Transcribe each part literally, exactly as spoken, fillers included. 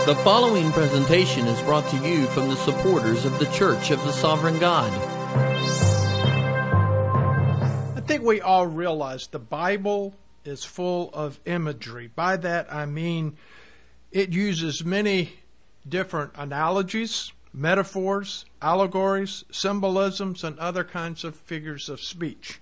The following presentation is brought to you from the supporters of the Church of the Sovereign God. I think we all realize the Bible is full of imagery. By that I mean it uses many different analogies, metaphors, allegories, symbolisms, and other kinds of figures of speech.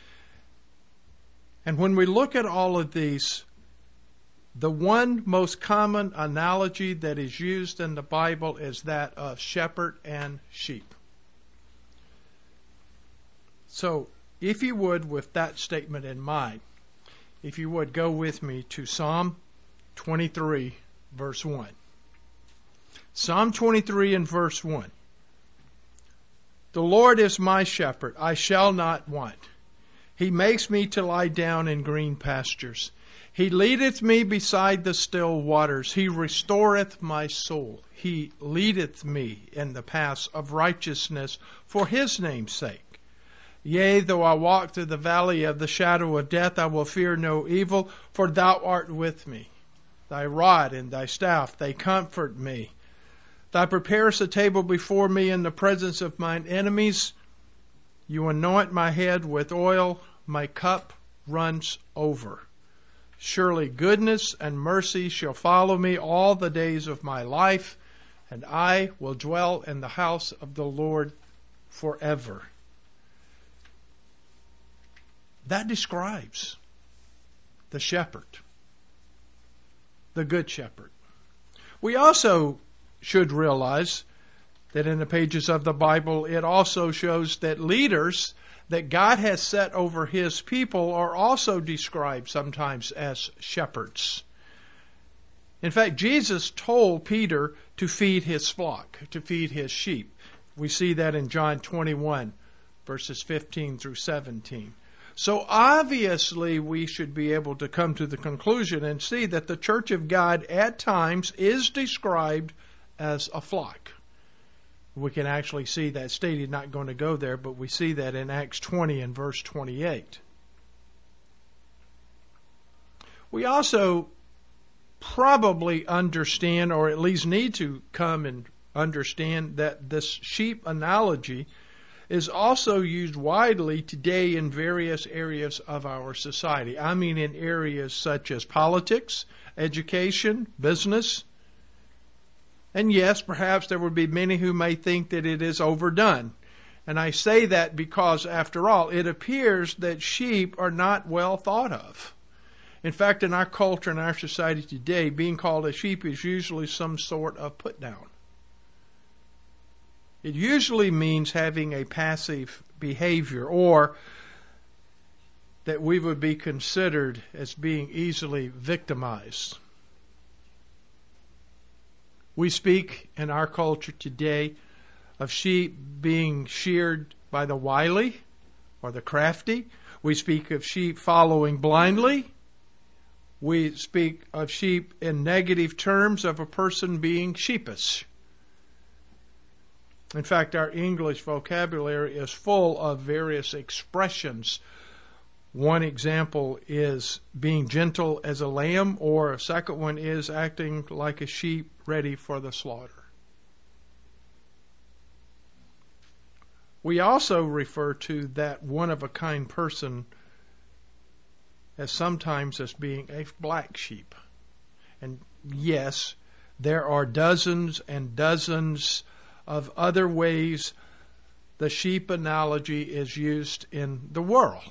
And when we look at all of these, the one most common analogy that is used in the Bible is that of shepherd and sheep. So, if you would, with that statement in mind, if you would go with me to Psalm twenty-three, verse one. Psalm twenty-three and verse one. The Lord is my shepherd, I shall not want. He makes me to lie down in green pastures. He leadeth me beside the still waters. He restoreth my soul. He leadeth me in the paths of righteousness for his name's sake. Yea, though I walk through the valley of the shadow of death, I will fear no evil, for thou art with me. Thy rod and thy staff, they comfort me. Thou preparest a table before me in the presence of mine enemies. You anoint my head with oil, my cup runs over. Surely goodness and mercy shall follow me all the days of my life, and I will dwell in the house of the Lord forever. That describes the shepherd, the good shepherd. We also should realize that in the pages of the Bible, it also shows that leaders that God has set over his people are also described sometimes as shepherds. In fact, Jesus told Peter to feed his flock, to feed his sheep. We see that in John twenty-one, verses fifteen through seventeen. So obviously we should be able to come to the conclusion and see that the church of God at times is described as a flock. We can actually see that stated, not going to go there, but we see that in Acts twenty and verse twenty-eight. We also probably understand, or at least need to come and understand, that this sheep analogy is also used widely today in various areas of our society. I mean in areas such as politics, education, business. And yes, perhaps there would be many who may think that it is overdone. And I say that because, after all, it appears that sheep are not well thought of. In fact, in our culture and our society today, being called a sheep is usually some sort of put down. It usually means having a passive behavior, or that we would be considered as being easily victimized. We speak in our culture today of sheep being sheared by the wily or the crafty. We speak of sheep following blindly. We speak of sheep in negative terms of a person being sheepish. In fact, our English vocabulary is full of various expressions. One example is being gentle as a lamb, or a second one is acting like a sheep ready for the slaughter. We also refer to that one-of-a-kind person as sometimes as being a black sheep. And yes, there are dozens and dozens of other ways the sheep analogy is used in the world.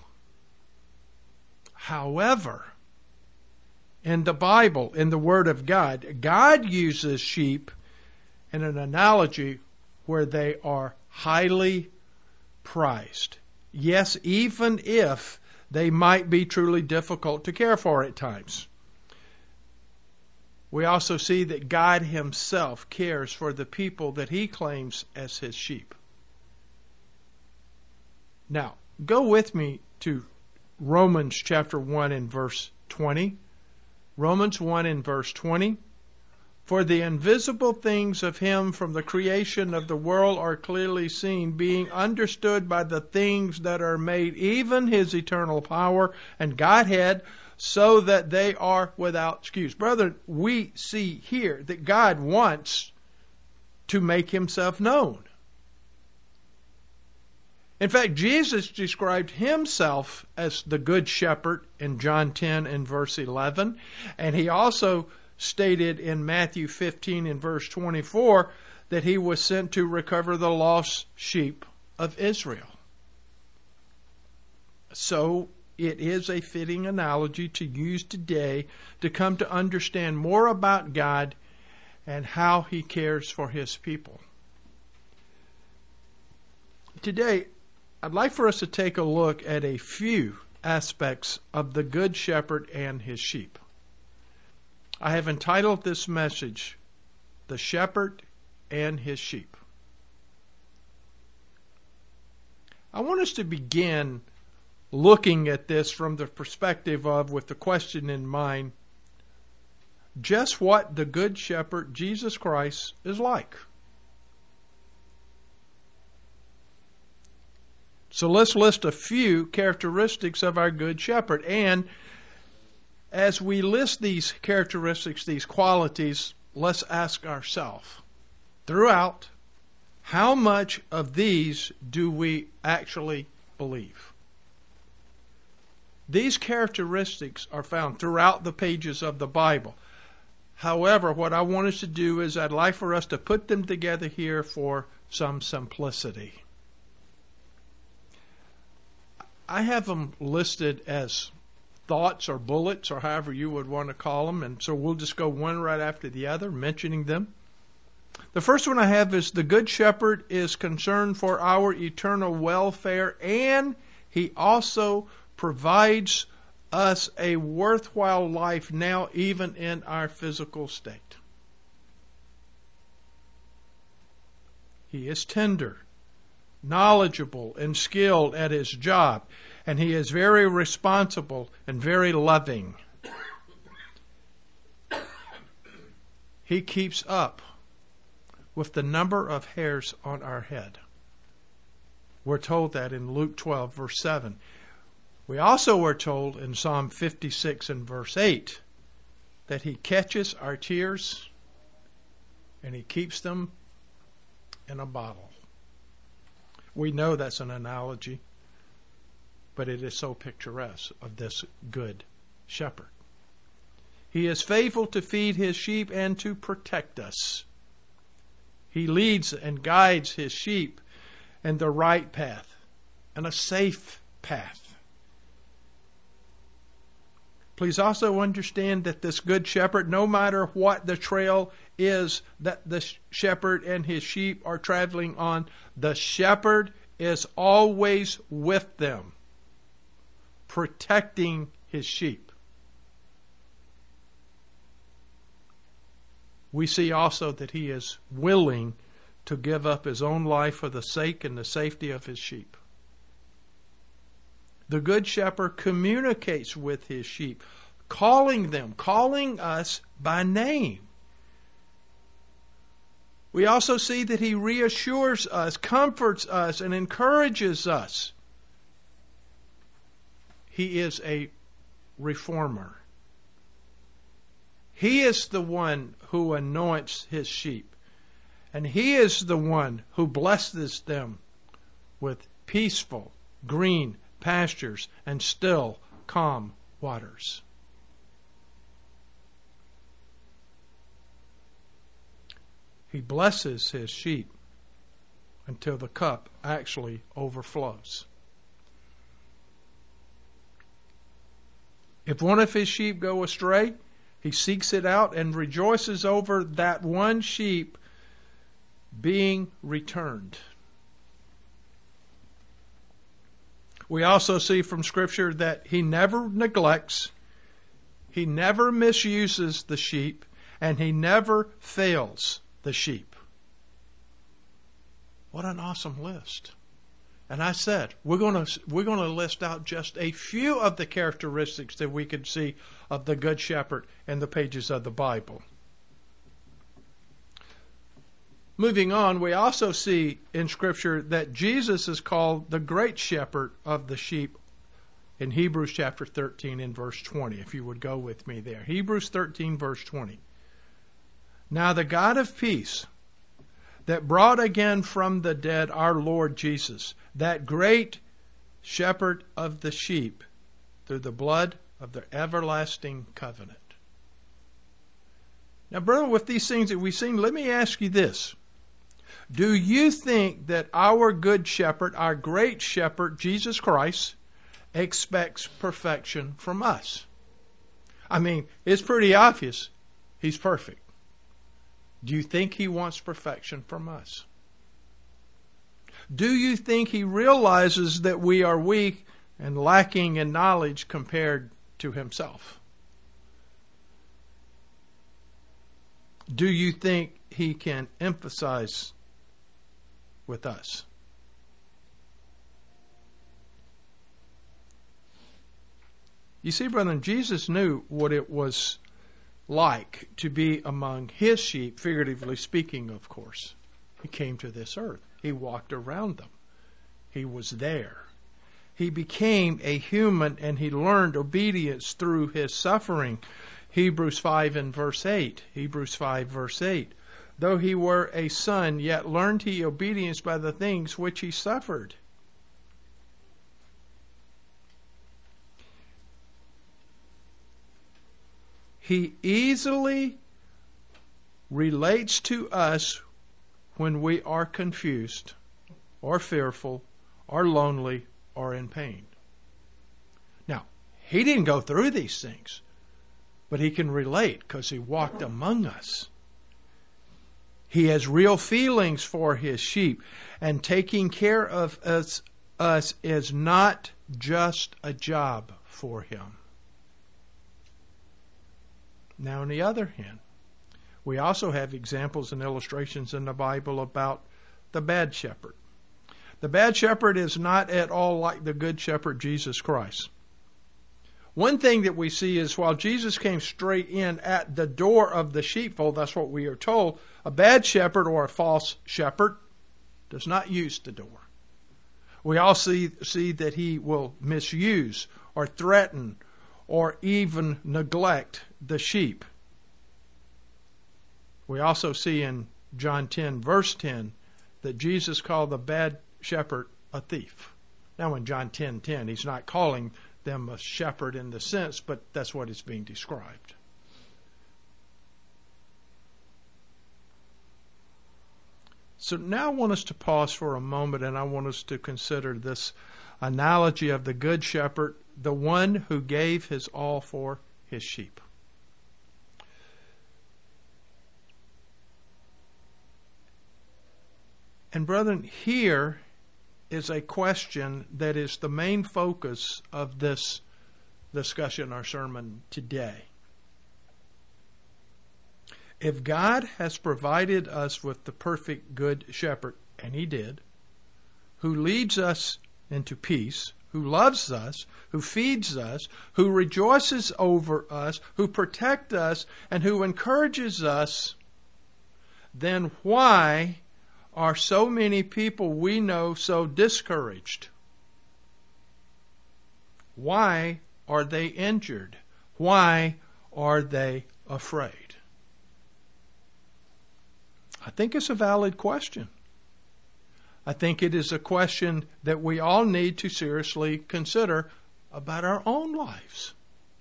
However, in the Bible, in the Word of God, God uses sheep in an analogy where they are highly prized. Yes, even if they might be truly difficult to care for at times. We also see that God himself cares for the people that he claims as his sheep. Now, go with me to Romans chapter one and verse twenty. Romans one and verse twenty. For the invisible things of him from the creation of the world are clearly seen, being understood by the things that are made, even his eternal power and Godhead, so that they are without excuse. Brethren, we see here that God wants to make himself known. In fact, Jesus described himself as the good shepherd in John ten and verse eleven, and he also stated in Matthew fifteen and verse twenty-four that he was sent to recover the lost sheep of Israel. So it is a fitting analogy to use today to come to understand more about God and how he cares for his people. Today, I'd like for us to take a look at a few aspects of the Good Shepherd and his sheep. I have entitled this message, The Shepherd and His Sheep. I want us to begin looking at this from the perspective of, with the question in mind, just what the Good Shepherd, Jesus Christ, is like. So let's list a few characteristics of our Good Shepherd. And as we list these characteristics, these qualities, let's ask ourselves, throughout, how much of these do we actually believe? These characteristics are found throughout the pages of the Bible. However, what I want us to do is I'd like for us to put them together here for some simplicity. I have them listed as thoughts or bullets, or however you would want to call them, and so we'll just go one right after the other, mentioning them. The first one I have is the Good Shepherd is concerned for our eternal welfare, and he also provides us a worthwhile life now, even in our physical state. He is tender, knowledgeable, and skilled at his job, and he is very responsible and very loving. He keeps up with the number of hairs on our head. We're told that in Luke twelve, verse seven. We also were told in Psalm fifty-six and verse eight that he catches our tears and he keeps them in a bottle. We know that's an analogy, but it is so picturesque of this Good Shepherd. He is faithful to feed his sheep and to protect us. He leads and guides his sheep in the right path and a safe path. Please also understand that this Good Shepherd, no matter what the trail is that the shepherd and his sheep are traveling on, the shepherd is always with them, protecting his sheep. We see also that he is willing to give up his own life for the sake and the safety of his sheep. The Good Shepherd communicates with his sheep, calling them, calling us by name. We also see that he reassures us, comforts us, and encourages us. He is a reformer. He is the one who anoints his sheep. And he is the one who blesses them with peaceful, green pastures and still, calm waters. He blesses his sheep until the cup actually overflows. If one of his sheep go astray, he seeks it out and rejoices over that one sheep being returned. We also see from Scripture that he never neglects, he never misuses the sheep, and he never fails the sheep. What an awesome list. And I said, we're going to we're going to list out just a few of the characteristics that we could see of the Good Shepherd in the pages of the Bible. Moving on, we also see in Scripture that Jesus is called the great shepherd of the sheep in Hebrews chapter thirteen and verse twenty, if you would go with me there. Hebrews thirteen, verse twenty. Now the God of peace, that brought again from the dead our Lord Jesus, that great shepherd of the sheep, through the blood of the everlasting covenant. Now, brother, with these things that we've seen, let me ask you this. Do you think that our good shepherd, our great shepherd, Jesus Christ, expects perfection from us? I mean, it's pretty obvious he's perfect. Do you think he wants perfection from us? Do you think he realizes that we are weak and lacking in knowledge compared to himself? Do you think he can emphasize with us? You see, brethren, Jesus knew what it was like to be among his sheep, figuratively speaking, of course. He came to this earth. He walked around them. He was there. He became a human, and he learned obedience through his suffering. Hebrews five and verse eight. Hebrews five verse eight. Though he were a son, yet learned he obedience by the things which he suffered. He easily relates to us when we are confused or fearful or lonely or in pain. Now, he didn't go through these things, but he can relate because he walked among us. He has real feelings for his sheep, and taking care of us, us is not just a job for him. Now, on the other hand, we also have examples and illustrations in the Bible about the bad shepherd. The bad shepherd is not at all like the good shepherd, Jesus Christ. One thing that we see is while Jesus came straight in at the door of the sheepfold, that's what we are told, a bad shepherd or a false shepherd does not use the door. We also see, see that he will misuse or threaten or even neglect the sheep. We also see in John ten, verse ten, that Jesus called the bad shepherd a thief. Now in John ten ten, he's not calling them a shepherd in the sense, but that's what is being described. So now I want us to pause for a moment, and I want us to consider this analogy of the good shepherd, the one who gave his all for his sheep. And brethren, here is a question that is the main focus of this discussion or sermon today. If God has provided us with the perfect good shepherd, and he did, who leads us into peace, who loves us, who feeds us, who rejoices over us, who protects us, and who encourages us, then why are so many people we know so discouraged? Why are they injured? Why are they afraid? I think it's a valid question. I think it is a question that we all need to seriously consider about our own lives.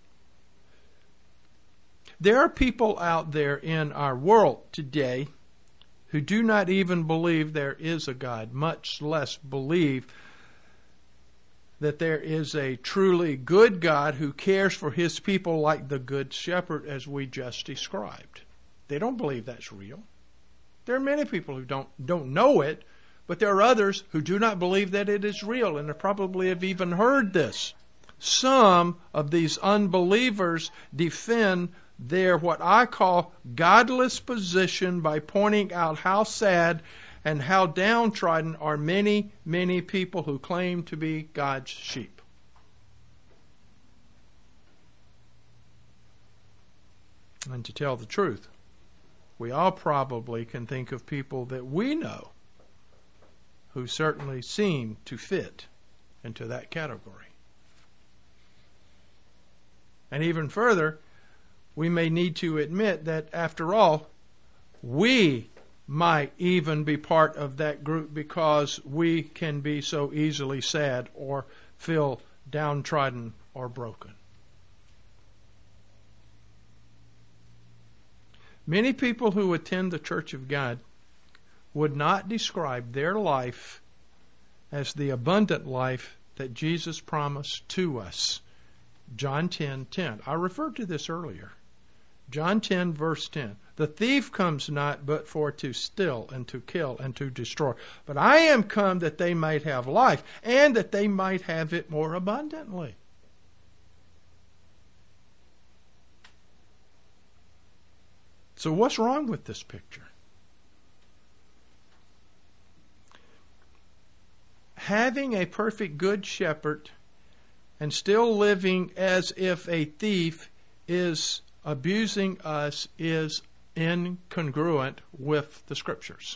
There are people out there in our world today who do not even believe there is a God, much less believe that there is a truly good God who cares for his people like the good shepherd as we just described. They don't believe that's real. There are many people who don't, don't know it, but there are others who do not believe that it is real, and they probably have even heard this. Some of these unbelievers defend their what I call godless position by pointing out how sad and how downtrodden are many, many people who claim to be God's sheep. And to tell the truth, we all probably can think of people that we know who certainly seem to fit into that category. And even further, we may need to admit that, after all, we might even be part of that group because we can be so easily sad or feel downtrodden or broken. Many people who attend the Church of God would not describe their life as the abundant life that Jesus promised to us. John ten ten. I referred to this earlier. John ten, verse ten. The thief comes not but for to steal and to kill and to destroy. But I am come that they might have life, and that they might have it more abundantly. So what's wrong with this picture? Having a perfect good shepherd and still living as if a thief is abusing us is incongruent with the Scriptures.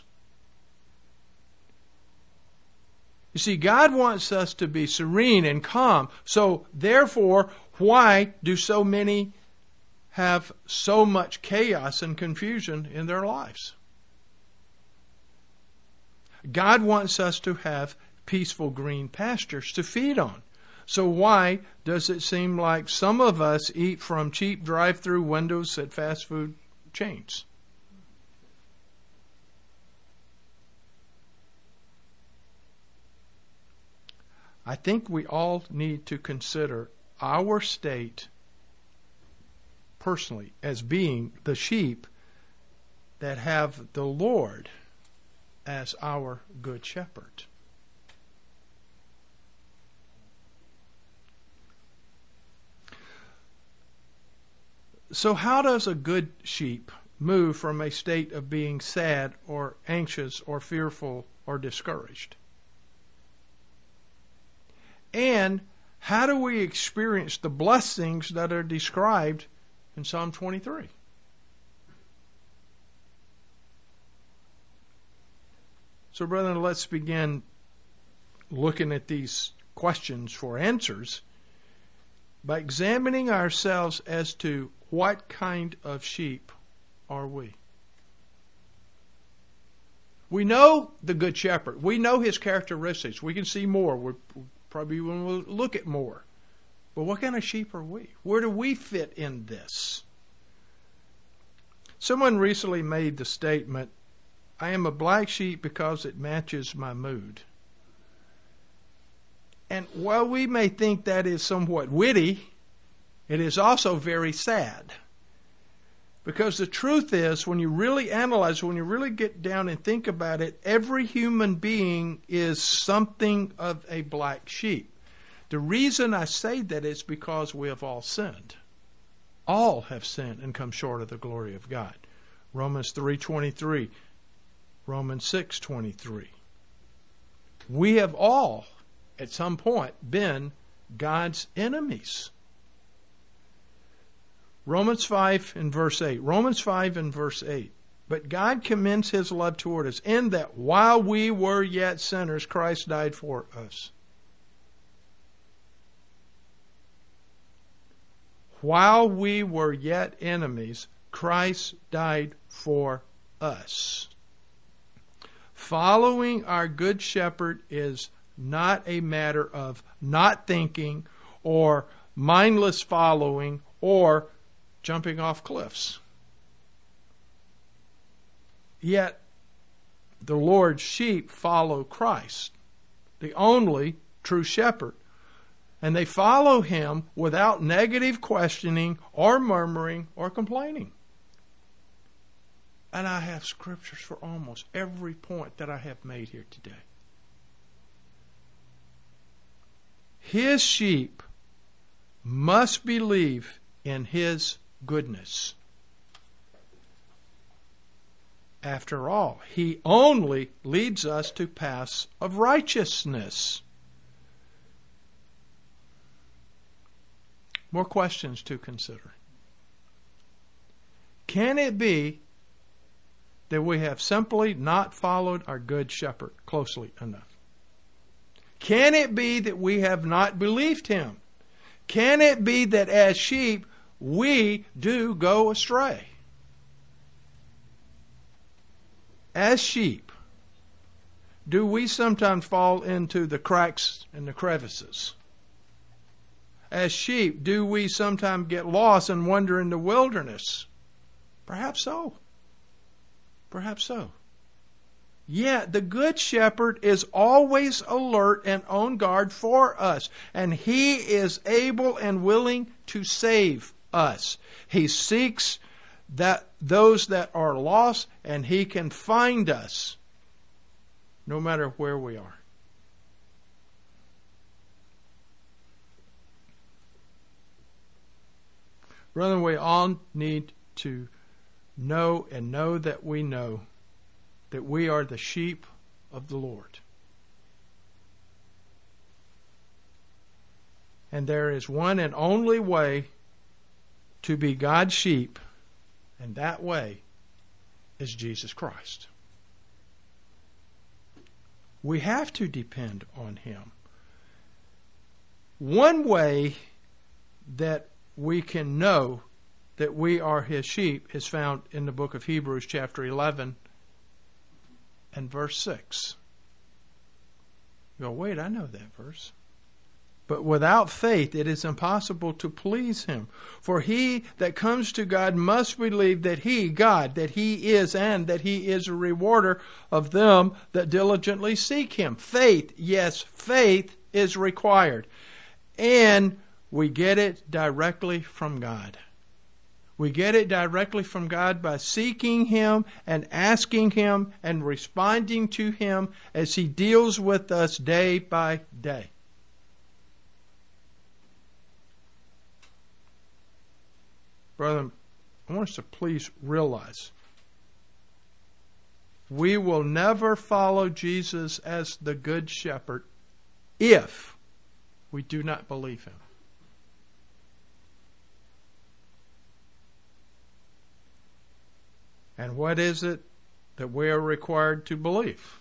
You see, God wants us to be serene and calm. So, therefore, why do so many have so much chaos and confusion in their lives? God wants us to have peaceful green pastures to feed on. So why does it seem like some of us eat from cheap drive-through windows at fast food chains? I think we all need to consider our state personally as being the sheep that have the Lord as our good shepherd. So how does a good sheep move from a state of being sad or anxious or fearful or discouraged? And how do we experience the blessings that are described in Psalm twenty-three? So, brethren, let's begin looking at these questions for answers by examining ourselves as to what kind of sheep are we. We know the Good Shepherd. We know his characteristics. We can see more. We're probably will look at more. But what kind of sheep are we? Where do we fit in this? Someone recently made the statement, I am a black sheep because it matches my mood. And while we may think that is somewhat witty, it is also very sad. Because the truth is, when you really analyze, when you really get down and think about it, every human being is something of a black sheep. The reason I say that is because we have all sinned. All have sinned and come short of the glory of God. Romans three twenty-three, Romans six twenty-three. We have all, at some point, been God's enemies. Romans five and verse eight. Romans five and verse eight. But God commends his love toward us in that while we were yet sinners, Christ died for us. While we were yet enemies, Christ died for us. Following our good shepherd is not a matter of not thinking or mindless following or jumping off cliffs. Yet, the Lord's sheep follow Christ, the only true shepherd. And they follow him without negative questioning or murmuring or complaining. And I have scriptures for almost every point that I have made here today. His sheep must believe in his goodness. After all, he only leads us to paths of righteousness. More questions to consider. Can it be that we have simply not followed our good shepherd closely enough? Can it be that we have not believed him? Can it be that as sheep we do go astray? As sheep, do we sometimes fall into the cracks and the crevices? As sheep, do we sometimes get lost and wander in the wilderness? Perhaps so. Perhaps so. Yet the Good Shepherd is always alert and on guard for us, and he is able and willing to save us. He seeks that those that are lost, and he can find us no matter where we are. Brethren, we all need to know and know that we know that we are the sheep of the Lord. And there is one and only way to be God's sheep, and that way is Jesus Christ. We have to depend on him. One way that we can know that we are his sheep is found in the book of Hebrews chapter eleven and verse six. You go, wait, I know that verse. But without faith it is impossible to please him. For he that comes to God must believe that he, God, that he is, and that he is a rewarder of them that diligently seek him. Faith, yes, faith is required. And we get it directly from God. We get it directly from God by seeking him and asking him and responding to him as he deals with us day by day. Brother, I want us to please realize we will never follow Jesus as the Good Shepherd if we do not believe him. And what is it that we are required to believe?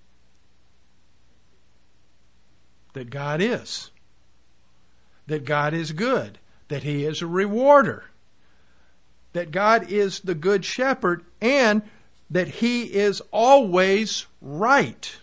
That God is. That God is good. That he is a rewarder. That God is the Good Shepherd, and that he is always right.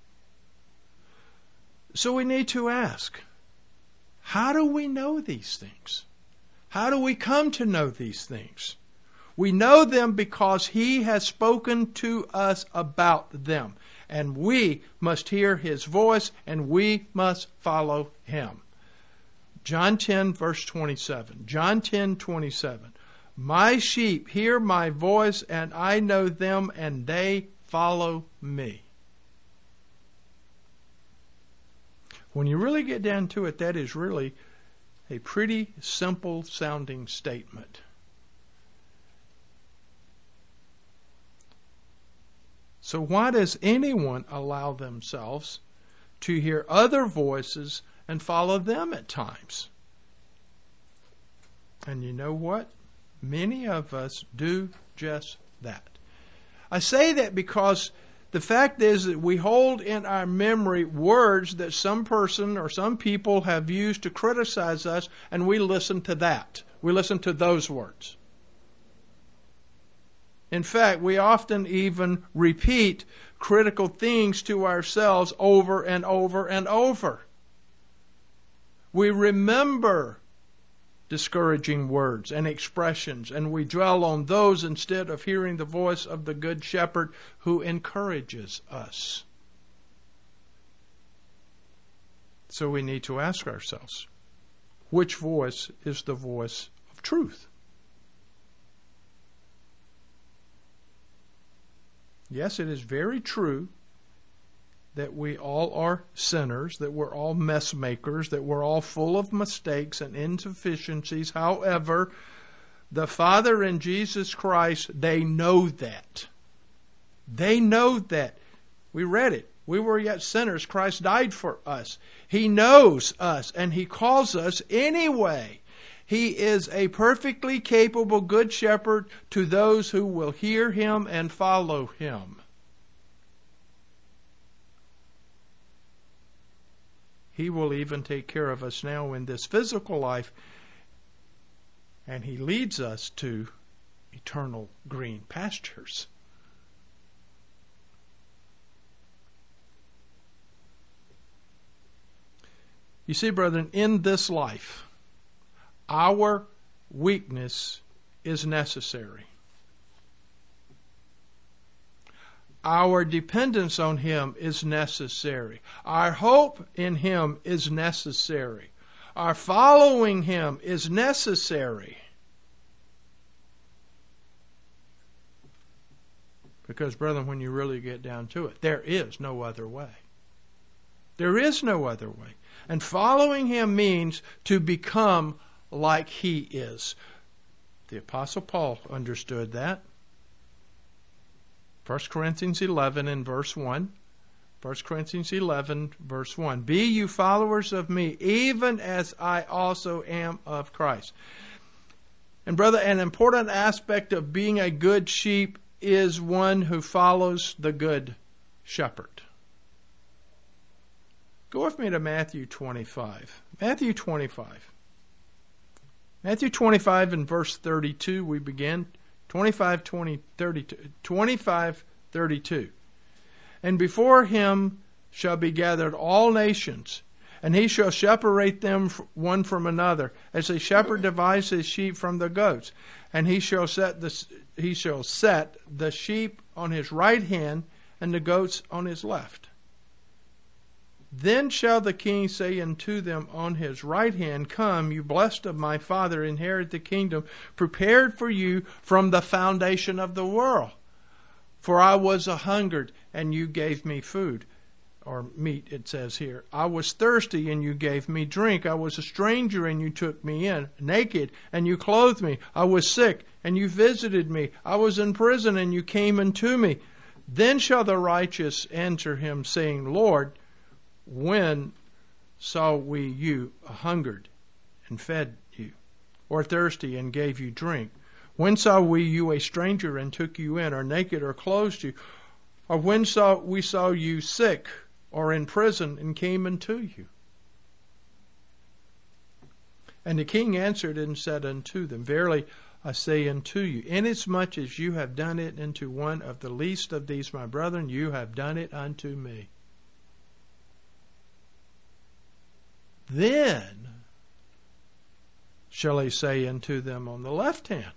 So we need to ask, how do we know these things? How do we come to know these things? We know them because he has spoken to us about them. And we must hear his voice, and we must follow him. John ten, verse twenty-seven. John ten, twenty-seven. My sheep hear my voice, and I know them, and they follow me. When you really get down to it, that is really a pretty simple sounding statement. So why does anyone allow themselves to hear other voices and follow them at times? And you know what? Many of us do just that. I say that because the fact is that we hold in our memory words that some person or some people have used to criticize us, and we listen to that. We listen to those words. In fact, we often even repeat critical things to ourselves over and over and over. We remember discouraging words and expressions, and we dwell on those instead of hearing the voice of the Good Shepherd who encourages us. So we need to ask ourselves, which voice is the voice of truth? Yes, it is very true that we all are sinners, that we're all mess makers, that we're all full of mistakes and insufficiencies. However, the Father and Jesus Christ, they know that. They know that. We read it. We were yet sinners. Christ died for us. He knows us, and he calls us anyway. He is a perfectly capable good shepherd to those who will hear him and follow him. He will even take care of us now in this physical life, and he leads us to eternal green pastures. You see, brethren, in this life, our weakness is necessary. Our dependence on him is necessary. Our hope in him is necessary. Our following him is necessary. Because, brethren, when you really get down to it, there is no other way. There is no other way. And following him means to become like he is. The Apostle Paul understood that. First Corinthians eleven and verse one. First Corinthians eleven, verse one. Be you followers of me, even as I also am of Christ. And brother, an important aspect of being a good sheep is one who follows the good shepherd. Go with me to Matthew twenty-five. Matthew twenty-five. Matthew twenty-five and verse thirty-two we begin. twenty-five, twenty, thirty-two. twenty-five, thirty-two. And before him shall be gathered all nations, and he shall separate them one from another, as a shepherd divides his sheep from the goats. And he shall set the he shall set the sheep on his right hand, and the goats on his left. Then shall the king say unto them on his right hand, Come, you blessed of my Father, inherit the kingdom prepared for you from the foundation of the world. For I was a hungered, and you gave me food. Or meat, it says here. I was thirsty, and you gave me drink. I was a stranger, and you took me in. Naked, and you clothed me. I was sick, and you visited me. I was in prison, and you came unto me. Then shall the righteous answer him, saying, Lord, when saw we you hungered and fed you, or thirsty and gave you drink? When saw we you a stranger and took you in, or naked or clothed you? Or when saw we saw you sick or in prison and came unto you? And the king answered and said unto them, Verily I say unto you, inasmuch as you have done it unto one of the least of these my brethren, you have done it unto me. Then shall he say unto them on the left hand,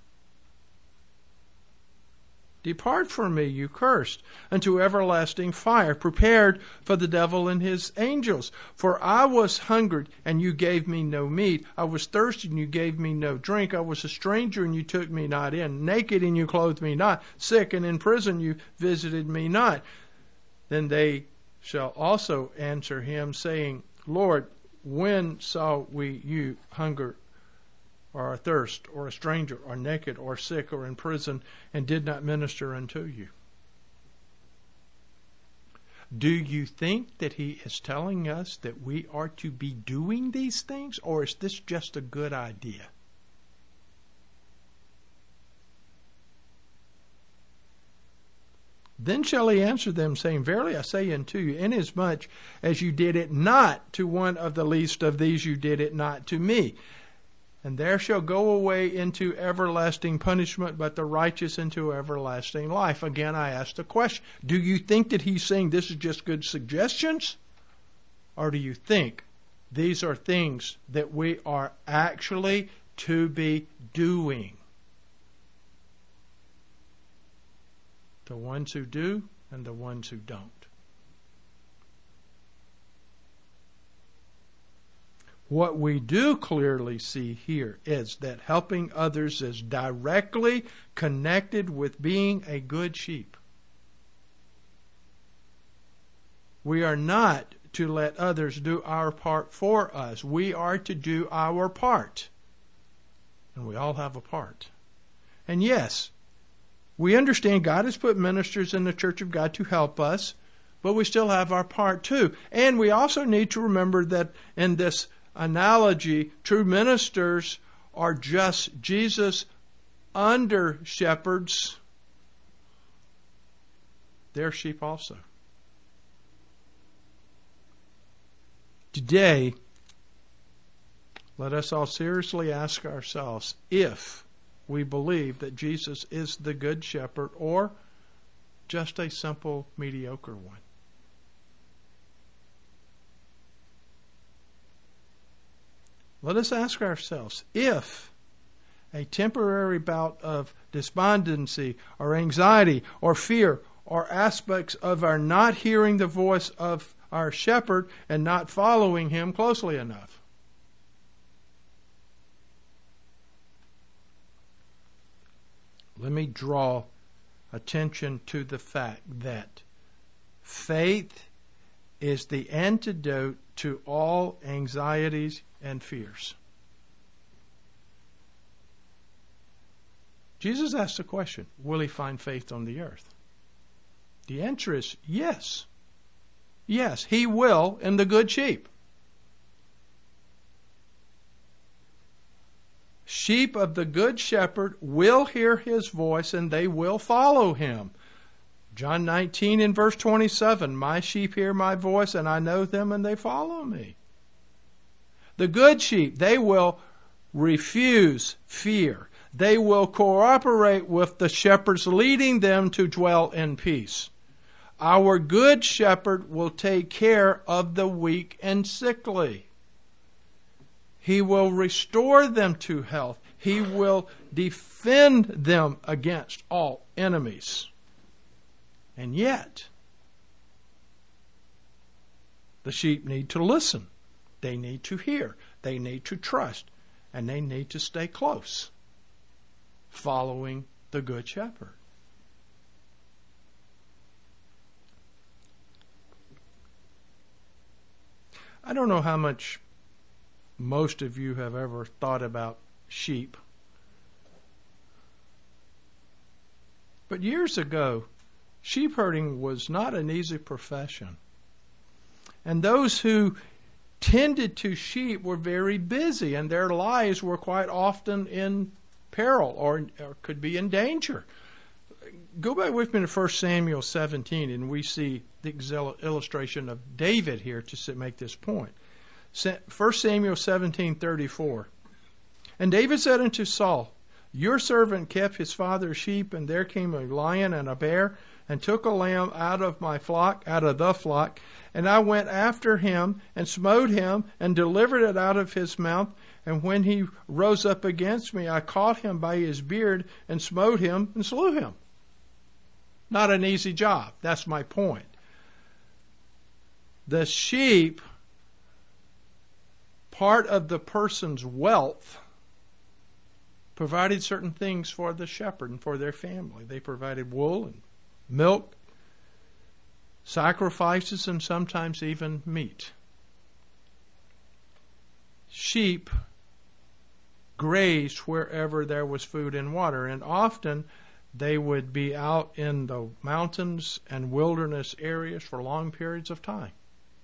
Depart from me, you cursed, unto everlasting fire, prepared for the devil and his angels. For I was hungered, and you gave me no meat. I was thirsty, and you gave me no drink. I was a stranger, and you took me not in. Naked, and you clothed me not. Sick, and in prison, you visited me not. Then they shall also answer him, saying, Lord, when saw we you hunger, or athirst, or a stranger, or naked, or sick, or in prison, and did not minister unto you? Do you think that he is telling us that we are to be doing these things, or is this just a good idea? Then shall he answer them, saying, Verily I say unto you, inasmuch as you did it not to one of the least of these, you did it not to me. And there shall go away into everlasting punishment, but the righteous into everlasting life. Again, I ask the question, do you think that he's saying this is just good suggestions? Or do you think these are things that we are actually to be doing? The ones who do and the ones who don't. What we do clearly see here is that helping others is directly connected with being a good sheep. We are not to let others do our part for us. We are to do our part. And we all have a part. And yes, we understand God has put ministers in the Church of God to help us, but we still have our part too. And we also need to remember that in this analogy, true ministers are just Jesus' under shepherds. They're sheep also. Today, let us all seriously ask ourselves if we believe that Jesus is the good shepherd or just a simple, mediocre one. Let us ask ourselves if a temporary bout of despondency or anxiety or fear or aspects of our not hearing the voice of our shepherd and not following him closely enough. Let me draw attention to the fact that faith is the antidote to all anxieties and fears. Jesus asked the question, will he find faith on the earth? The answer is yes. Yes, he will in the good sheep. Sheep of the good shepherd will hear his voice and they will follow him. John nineteen and verse twenty-seven, my sheep hear my voice and I know them and they follow me. The good sheep, they will refuse fear. They will cooperate with the shepherds, leading them to dwell in peace. Our good shepherd will take care of the weak and sickly. He will restore them to health. He will defend them against all enemies. And yet, the sheep need to listen. They need to hear. They need to trust. And they need to stay close, following the Good Shepherd. I don't know how much most of you have ever thought about sheep. But years ago, sheep herding was not an easy profession. And those who tended to sheep were very busy, and their lives were quite often in peril or, or could be in danger. Go back with me to First Samuel seventeen, and we see the illustration of David here to make this point. First Samuel seventeen thirty-four. And David said unto Saul, your servant kept his father's sheep, and there came a lion and a bear, and took a lamb out of my flock, out of the flock, and I went after him, and smote him, and delivered it out of his mouth. And when he rose up against me, I caught him by his beard, and smote him, and slew him. Not an easy job. That's my point. The sheep, part of the person's wealth, provided certain things for the shepherd and for their family. They provided wool and milk, sacrifices, and sometimes even meat. Sheep grazed wherever there was food and water, and often they would be out in the mountains and wilderness areas for long periods of time.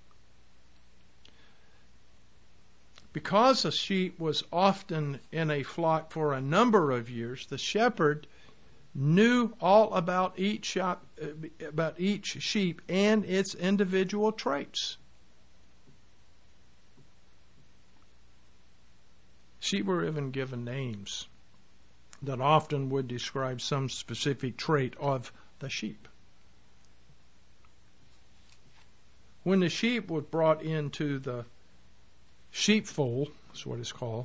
Because a sheep was often in a flock for a number of years, the shepherd knew all about each shop, about each sheep and its individual traits. Sheep were even given names that often would describe some specific trait of the sheep. When the sheep was brought into the sheepfold, that's what it's called,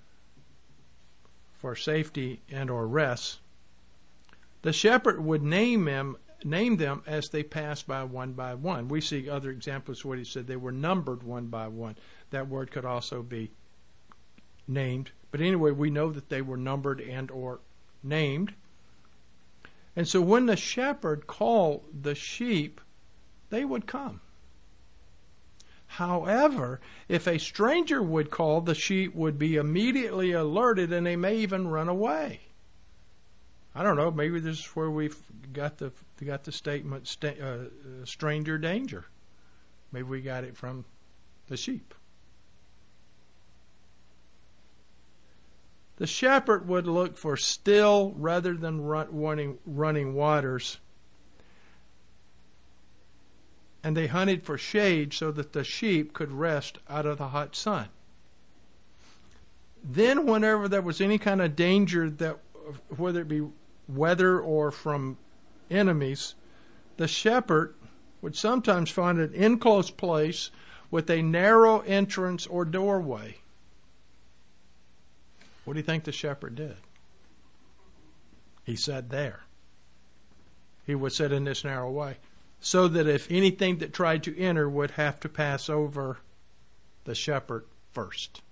for safety and or rest, the shepherd would name them, name them as they passed by one by one. We see other examples where he said they were numbered one by one. That word could also be named. But anyway, we know that they were numbered and or named. And so when the shepherd called the sheep, they would come. However, if a stranger would call, the sheep would be immediately alerted and they may even run away. I don't know, maybe this is where we've got the got the statement st- uh, stranger danger. Maybe we got it from the sheep. The shepherd would look for still rather than run, running, running waters. And they hunted for shade so that the sheep could rest out of the hot sun. Then whenever there was any kind of danger, that whether it be weather or from enemies, the shepherd would sometimes find an enclosed place with a narrow entrance or doorway. What do you think the shepherd did? He sat there. He would sit in this narrow way, so that if anything that tried to enter would have to pass over the shepherd first.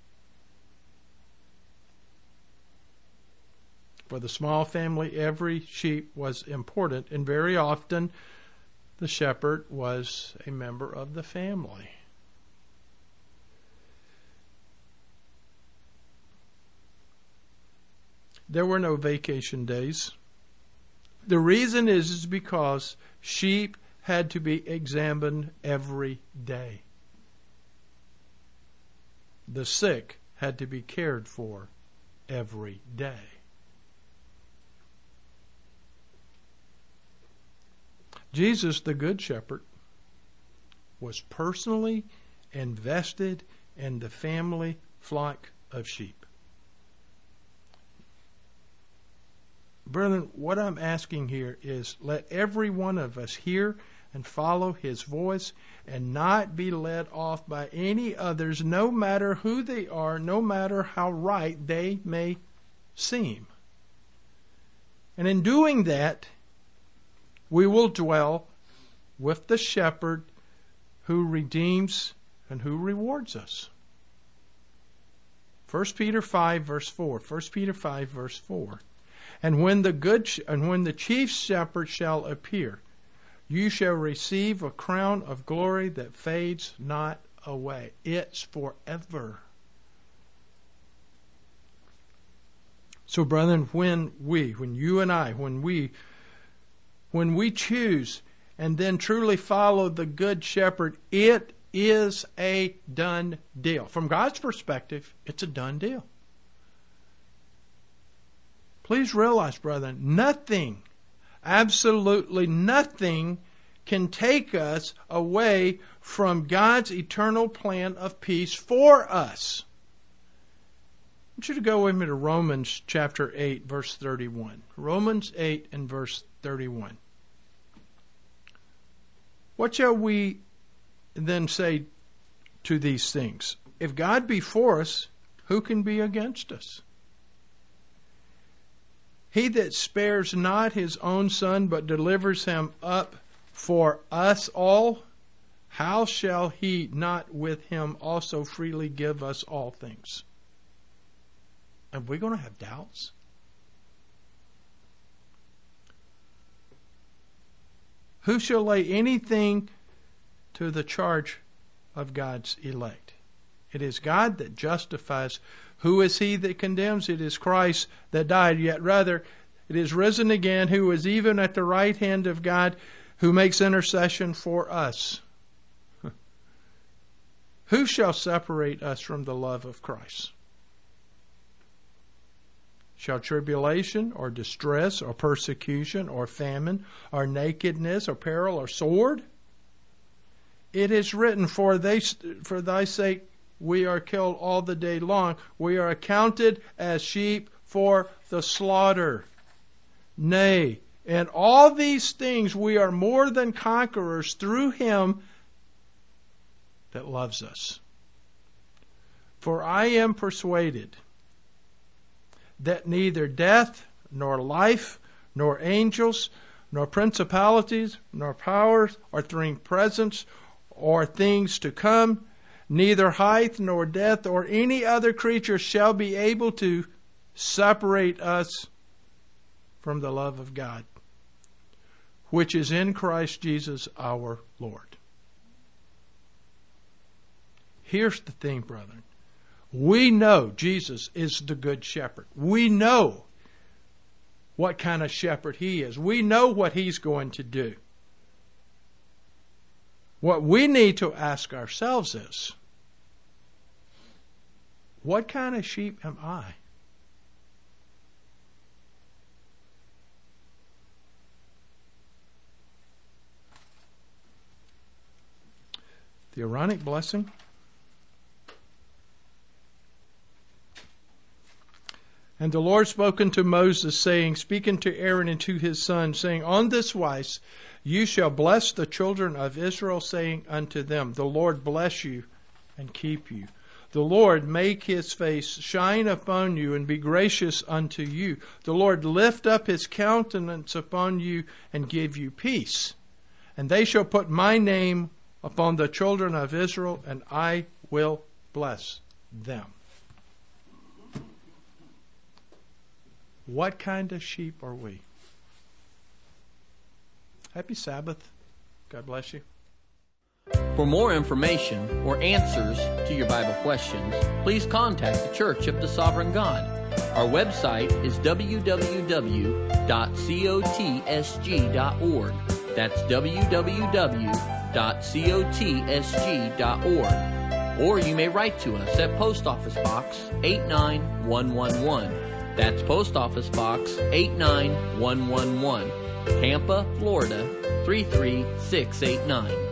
For the small family, every sheep was important, and very often the shepherd was a member of the family. There were no vacation days. The reason is, is because sheep had to be examined every day. The sick had to be cared for every day. Jesus, the Good Shepherd, was personally invested in the family flock of sheep. Brethren, what I'm asking here is let every one of us hear and follow His voice and not be led off by any others, no matter who they are, no matter how right they may seem. And in doing that, we will dwell with the shepherd who redeems and who rewards us. First Peter five, verse four. First Peter five, verse four. And when the good and when the chief shepherd shall appear, you shall receive a crown of glory that fades not away. It's forever. So, brethren, when we, when you and I, when we When we choose and then truly follow the Good Shepherd, it is a done deal. From God's perspective, it's a done deal. Please realize, brethren, nothing, absolutely nothing can take us away from God's eternal plan of peace for us. I want you to go with me to Romans chapter eight, verse thirty-one. Romans eight and verse thirty-one. What shall we then say to these things? If God be for us, who can be against us? He that spares not his own Son, but delivers him up for us all, how shall he not with him also freely give us all things? Are we going to have doubts? Who shall lay anything to the charge of God's elect? It is God that justifies. Who is he that condemns? It is Christ that died, yet rather it is risen again, who is even at the right hand of God, who makes intercession for us. Who shall separate us from the love of Christ? Shall tribulation or distress or persecution or famine or nakedness or peril or sword? It is written, for they, for thy sake we are killed all the day long. We are accounted as sheep for the slaughter. Nay, in all these things we are more than conquerors through him that loves us. For I am persuaded that neither death, nor life, nor angels, nor principalities, nor powers, or things present, or things to come, neither height, nor depth, or any other creature shall be able to separate us from the love of God, which is in Christ Jesus our Lord. Here's the thing, brethren. We know Jesus is the Good Shepherd. We know what kind of shepherd he is. We know what he's going to do. What we need to ask ourselves is, what kind of sheep am I? The Aaronic blessing. And the Lord spoke unto Moses, saying, Speak unto Aaron and to his sons, saying, On this wise you shall bless the children of Israel, saying unto them, The Lord bless you and keep you. The Lord make his face shine upon you and be gracious unto you. The Lord lift up his countenance upon you and give you peace. And they shall put my name upon the children of Israel, and I will bless them. What kind of sheep are we? Happy Sabbath. God bless you. For more information or answers to your Bible questions, please contact the Church of the Sovereign God. Our website is w w w dot cotsg dot org. That's w w w dot cotsg dot org. Or you may write to us at Post Office Box eight nine one one one. That's Post Office Box eight nine one one one, Tampa, Florida three three six eight nine.